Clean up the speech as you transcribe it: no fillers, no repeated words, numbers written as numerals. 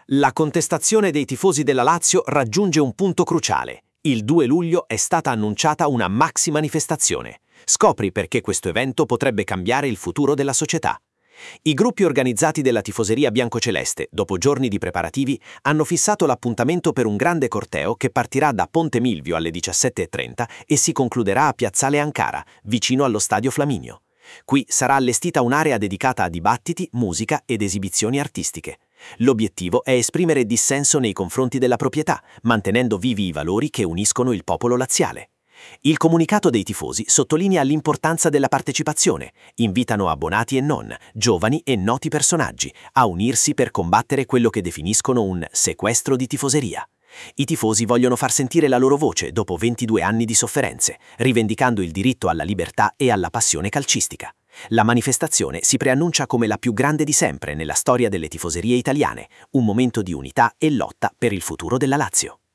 La contestazione dei tifosi della Lazio raggiunge un punto cruciale. Il 2 luglio è stata annunciata una maxi manifestazione. Scopri perché questo evento potrebbe cambiare il futuro della società. I gruppi organizzati della tifoseria biancoceleste, dopo giorni di preparativi, hanno fissato l'appuntamento per un grande corteo che partirà da Ponte Milvio alle 17:30 e si concluderà a Piazzale Ankara, vicino allo Stadio Flaminio. Qui sarà allestita un'area dedicata a dibattiti, musica ed esibizioni artistiche. L'obiettivo è esprimere dissenso nei confronti della proprietà, mantenendo vivi i valori che uniscono il popolo laziale. Il comunicato dei tifosi sottolinea l'importanza della partecipazione, invitano abbonati e non, giovani e noti personaggi, a unirsi per combattere quello che definiscono un sequestro di tifoseria. I tifosi vogliono far sentire la loro voce dopo 22 anni di sofferenze, rivendicando il diritto alla libertà e alla passione calcistica. La manifestazione si preannuncia come la più grande di sempre nella storia delle tifoserie italiane, un momento di unità e lotta per il futuro della Lazio.